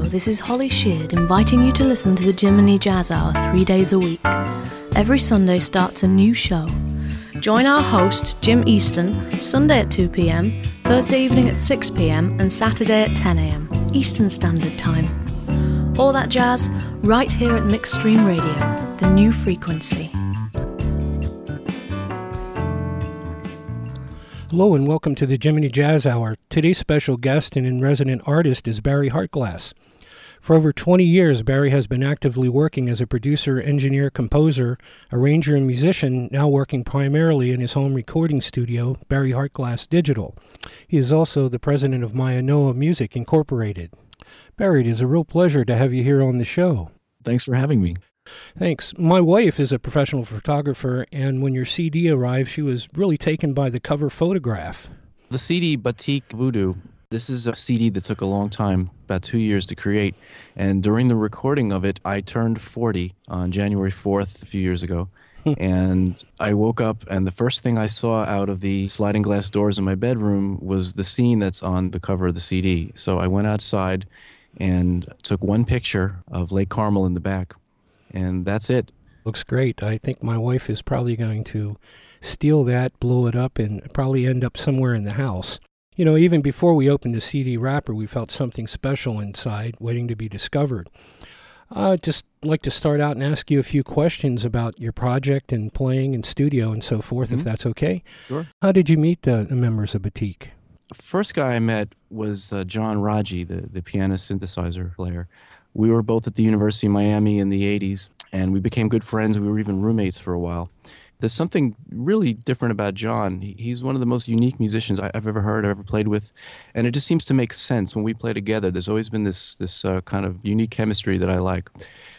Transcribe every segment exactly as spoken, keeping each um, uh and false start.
this is Holly Sheard inviting you to listen to the Jiminy Jazz Hour three days a week. Every Sunday starts a new show. Join our host, Jim Easton, Sunday at two p.m, Thursday evening at six p.m, and Saturday at ten a.m, Eastern Standard Time. All that jazz, right here at Mixed Stream Radio, the new frequency. Hello and welcome to the Jiminy Jazz Hour. Today's special guest and in-resident artist is Barry Hartglass. For over twenty years, Barry has been actively working as a producer, engineer, composer, arranger, and musician, now working primarily in his home recording studio, Barry Hartglass Digital. He is also the president of Maya Noah Music, Incorporated. Barry, it is a real pleasure to have you here on the show. Thanks for having me. Thanks. My wife is a professional photographer, and when your C D arrived, she was really taken by the cover photograph. The C D, Batik Voodoo, this is a C D that took a long time, about two years to create. And during the recording of it, I turned forty on January fourth a few years ago. And I woke up, and the first thing I saw out of the sliding glass doors in my bedroom was the scene that's on the cover of the C D. So I went outside and took one picture of Lake Carmel in the back. And that's it. Looks great. I think my wife is probably going to steal that, blow it up, and probably end up somewhere in the house. You know, even before we opened the C D wrapper, we felt something special inside, waiting to be discovered. I'd just like to start out and ask you a few questions about your project and playing and studio and so forth, mm-hmm. if that's okay. Sure. How did you meet the, the members of Batik? First guy I met was uh, John Raji, the, the piano synthesizer player. We were both at the University of Miami in the eighties, and we became good friends. We were even roommates for a while. There's something really different about John. He's one of the most unique musicians I've ever heard, I've ever played with, and it just seems to make sense when we play together. There's always been this this uh, kind of unique chemistry that I like.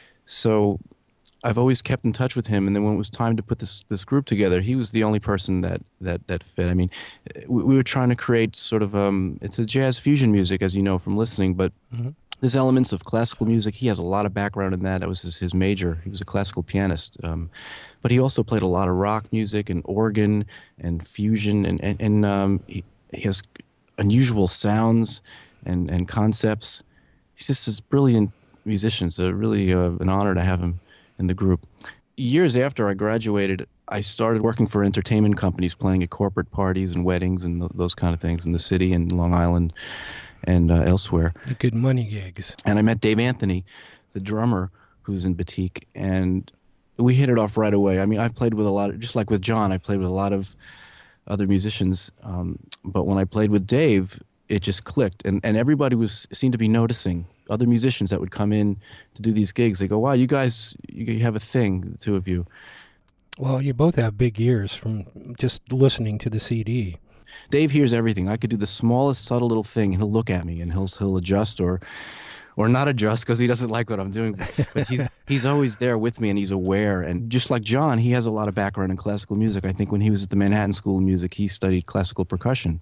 So I've always kept in touch with him, and then when it was time to put this this group together, he was the only person that that, that fit. I mean, we, we were trying to create sort of, um, it's a jazz fusion music, as you know from listening, but mm-hmm. there's elements of classical music. He has a lot of background in that. That was his, his major. He was a classical pianist. Um, but he also played a lot of rock music and organ and fusion, and, and, and um, he, he has unusual sounds and, and concepts. He's just this brilliant musician. It's a really uh, an honor to have him in the group. Years after I graduated, I started working for entertainment companies, playing at corporate parties and weddings and th- those kind of things in the city and Long Island and uh, elsewhere. The good money gigs. And I met Dave Anthony, the drummer who's in Batik, and we hit it off right away. I mean, I've played with a lot of, just like with John, I've played with a lot of other musicians, um, but when I played with Dave, it just clicked, and, and everybody was seemed to be noticing. Other musicians that would come in to do these gigs, they go, wow, you guys, you have a thing, the two of you. Well, you both have big ears from just listening to the C D. Dave hears everything. I could do the smallest subtle little thing, and he'll look at me, and he'll he'll adjust or or not adjust because he doesn't like what I'm doing. But he's he's always there with me, and he's aware. And just like John, he has a lot of background in classical music. I think when he was at the Manhattan School of Music, he studied classical percussion.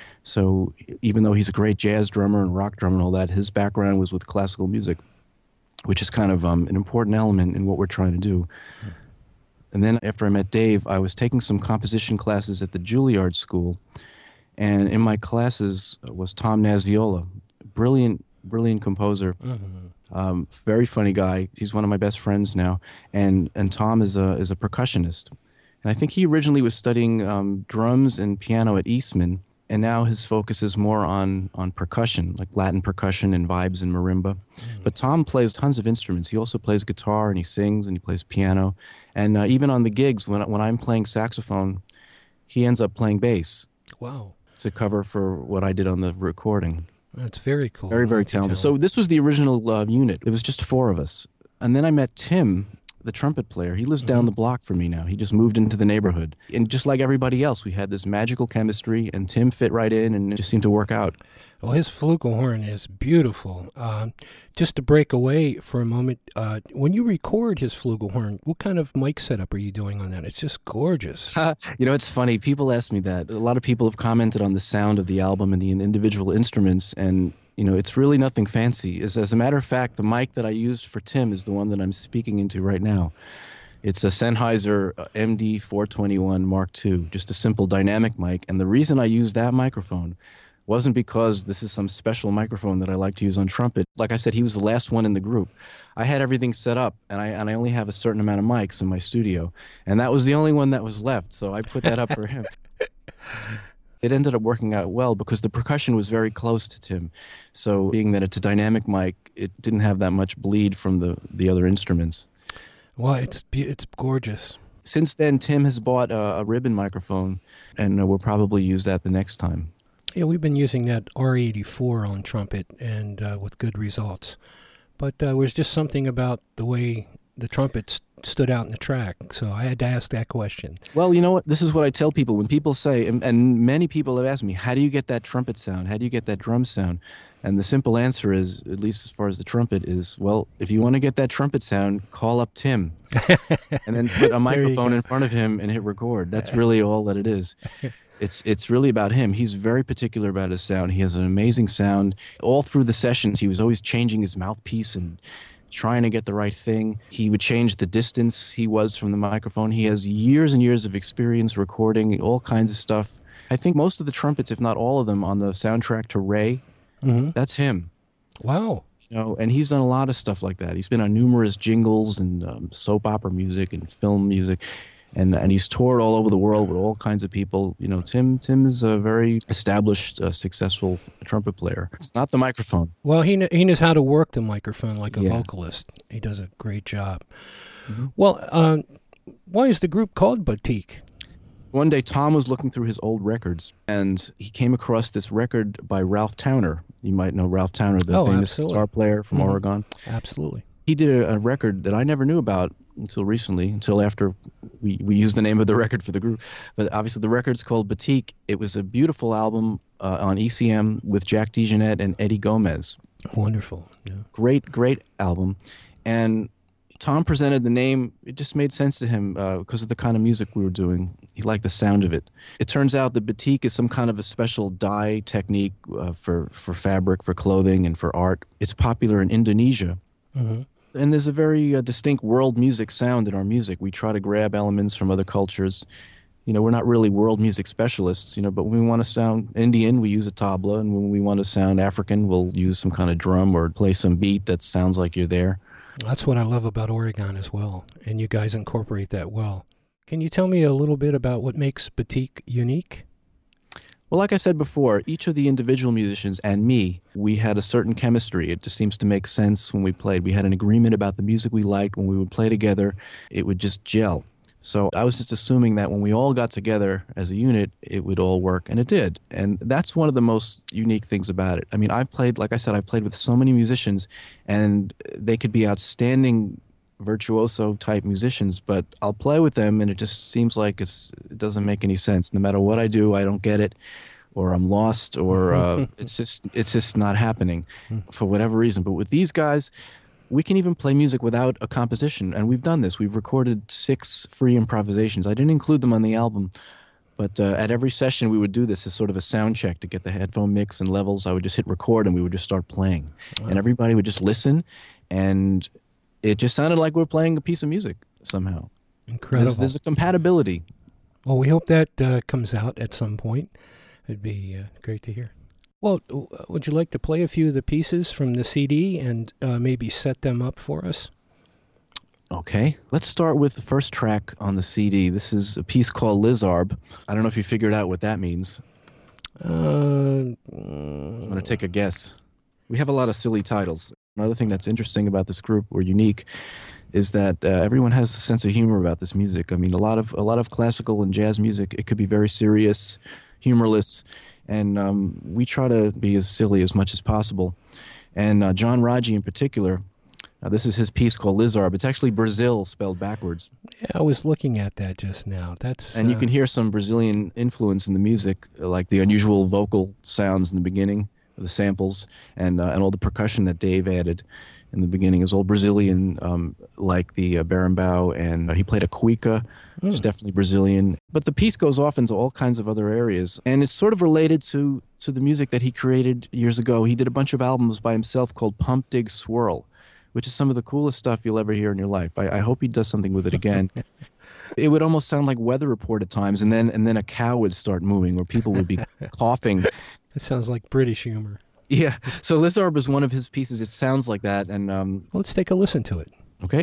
So even though he's a great jazz drummer and rock drummer and all that, his background was with classical music, which is kind of um, an important element in what we're trying to do. Hmm. And then after I met Dave, I was taking some composition classes at the Juilliard School. And in my classes was Tom Naziola, brilliant, brilliant composer, mm-hmm. um, very funny guy. He's one of my best friends now. And and Tom is a is a percussionist. And I think he originally was studying um, drums and piano at Eastman. And now his focus is more on, on percussion, like Latin percussion and vibes and marimba. Mm. But Tom plays tons of instruments. He also plays guitar, and he sings, and he plays piano. And uh, even on the gigs, when when I'm playing saxophone, he ends up playing bass. Wow. To cover for what I did on the recording. That's very cool. Very, very talented. So this was the original uh, unit. It was just four of us. And then I met Tim, the trumpet player. He lives mm-hmm. down the block from me now. He just moved into the neighborhood. And just like everybody else, we had this magical chemistry, and Tim fit right in, and it just seemed to work out. Well, his flugelhorn is beautiful. Uh, just to break away for a moment, uh, when you record his flugelhorn, what kind of mic setup are you doing on that? It's just gorgeous. You know, it's funny. People ask me that. A lot of people have commented on the sound of the album and the individual instruments, and you know, it's really nothing fancy. As, as a matter of fact, the mic that I used for Tim is the one that I'm speaking into right now. It's a Sennheiser M D four twenty-one Mark two, just a simple dynamic mic. And the reason I used that microphone wasn't because this is some special microphone that I like to use on trumpet. Like I said, he was the last one in the group. I had everything set up, and I and I only have a certain amount of mics in my studio, and that was the only one that was left, so I put that up for him. It ended up working out well because the percussion was very close to Tim. So being that it's a dynamic mic, it didn't have that much bleed from the, the other instruments. Well, it's it's gorgeous. Since then, Tim has bought a, a ribbon microphone, and uh, we'll probably use that the next time. Yeah, we've been using that R eighty-four on trumpet, and uh, with good results. But uh, there was just something about the way the trumpet st- stood out in the track, so I had to ask that question. Well, you know what? This is what I tell people. When people say, and, and many people have asked me, how do you get that trumpet sound? How do you get that drum sound? And the simple answer is, at least as far as the trumpet, is, well, if you want to get that trumpet sound, call up Tim. And then put a microphone in front of him and hit record. That's really all that it is. It's it's really about him. He's very particular about his sound. He has an amazing sound. All through the sessions, he was always changing his mouthpiece and trying to get the right thing. He would change the distance he was from the microphone. He has years and years of experience recording all kinds of stuff. I think most of the trumpets, if not all of them, on the soundtrack to Ray, mm-hmm. that's him. Wow. You know, and he's done a lot of stuff like that. He's been on numerous jingles and um, soap opera music and film music. And and he's toured all over the world with all kinds of people. You know, Tim Tim is a very established, uh, successful trumpet player. It's not the microphone. Well, he kn- he knows how to work the microphone like a yeah. vocalist. He does a great job. Mm-hmm. Well, um, why is the group called Batik? One day, Tom was looking through his old records, and he came across this record by Ralph Towner. You might know Ralph Towner, the oh, famous absolutely. guitar player from mm-hmm. Oregon. Absolutely. He did a, a record that I never knew about until recently, until after we, we used the name of the record for the group. But obviously the record's called Batik. It was a beautiful album uh, on E C M with Jack DeJohnette and Eddie Gomez. Wonderful. Yeah. Great, great album. And Tom presented the name. It just made sense to him uh, because of the kind of music we were doing. He liked the sound of it. It turns out that batik is some kind of a special dye technique uh, for, for fabric, for clothing, and for art. It's popular in Indonesia. Mm-hmm. And there's a very uh, distinct world music sound in our music. We try to grab elements from other cultures. You know, we're not really world music specialists, you know, but when we want to sound Indian, we use a tabla. And when we want to sound African, we'll use some kind of drum or play some beat that sounds like you're there. That's what I love about Oregon as well. And you guys incorporate that well. Can you tell me a little bit about what makes Batik unique? Well, like I said before, each of the individual musicians and me, we had a certain chemistry. It just seems to make sense when we played. We had an agreement about the music we liked. When we would play together, it would just gel. So I was just assuming that when we all got together as a unit, it would all work, and it did. And that's one of the most unique things about it. I mean, I've played, like I said, I've played with so many musicians, and they could be outstanding virtuoso-type musicians, but I'll play with them, and it just seems like it's, it doesn't make any sense. No matter what I do, I don't get it, or I'm lost, or uh, it's just it's just not happening for whatever reason. But with these guys, we can even play music without a composition, and we've done this. We've recorded six free improvisations. I didn't include them on the album, but uh, at every session we would do this as sort of a sound check to get the headphone mix and levels. I would just hit record, and we would just start playing. Wow. And everybody would just listen, and it just sounded like we were playing a piece of music somehow. Incredible. There's, there's a compatibility. Well, we hope that uh, comes out at some point. It'd be uh, great to hear. Well, would you like to play a few of the pieces from the C D and uh, maybe set them up for us? Okay. Let's start with the first track on the C D. This is a piece called Lizarb. I don't know if you figured out what that means. Uh, I'm going to take a guess. We have a lot of silly titles. Another thing that's interesting about this group, or unique, is that uh, everyone has a sense of humor about this music. I mean, a lot of a lot of classical and jazz music, it could be very serious, humorless, and um, we try to be as silly as much as possible. And uh, John Raji in particular, uh, this is his piece called Lizarb. It's actually Brazil spelled backwards. Yeah, I was looking at that just now. That's and uh... you can hear some Brazilian influence in the music, like the unusual vocal sounds in the beginning, the samples, and uh, and all the percussion that Dave added in the beginning is all Brazilian, um, like the uh, berimbau, and uh, he played a cuica. Mm. It's definitely Brazilian. But the piece goes off into all kinds of other areas, and it's sort of related to, to the music that he created years ago. He did a bunch of albums by himself called Pump, Dig, Swirl, which is some of the coolest stuff you'll ever hear in your life. I, I hope he does something with it again. It would almost sound like Weather Report at times, and then and then a cow would start mooing, or people would be coughing. It sounds like British humor. Yeah. So Lizard was one of his pieces. It sounds like that, and um, Let's take a listen to it. Okay.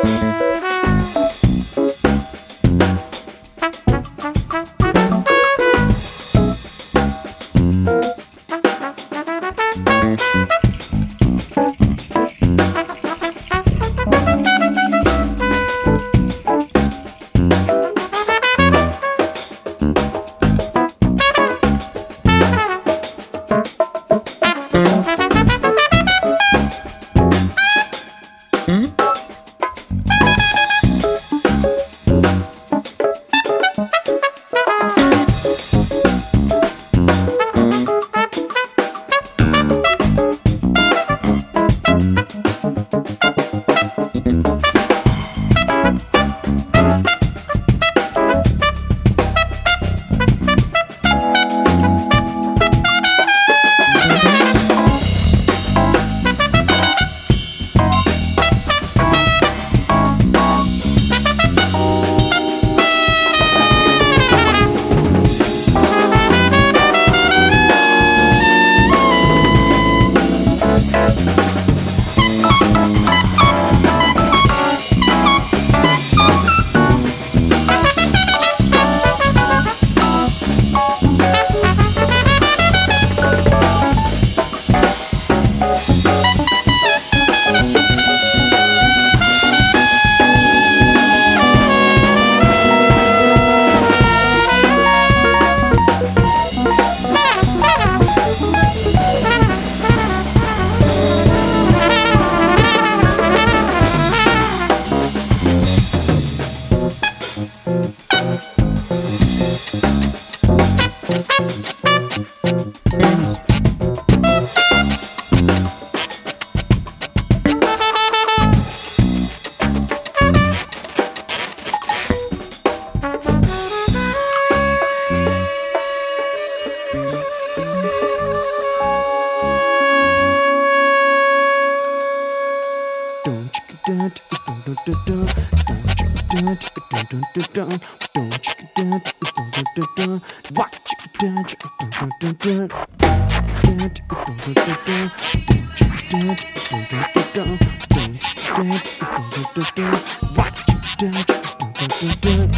Watch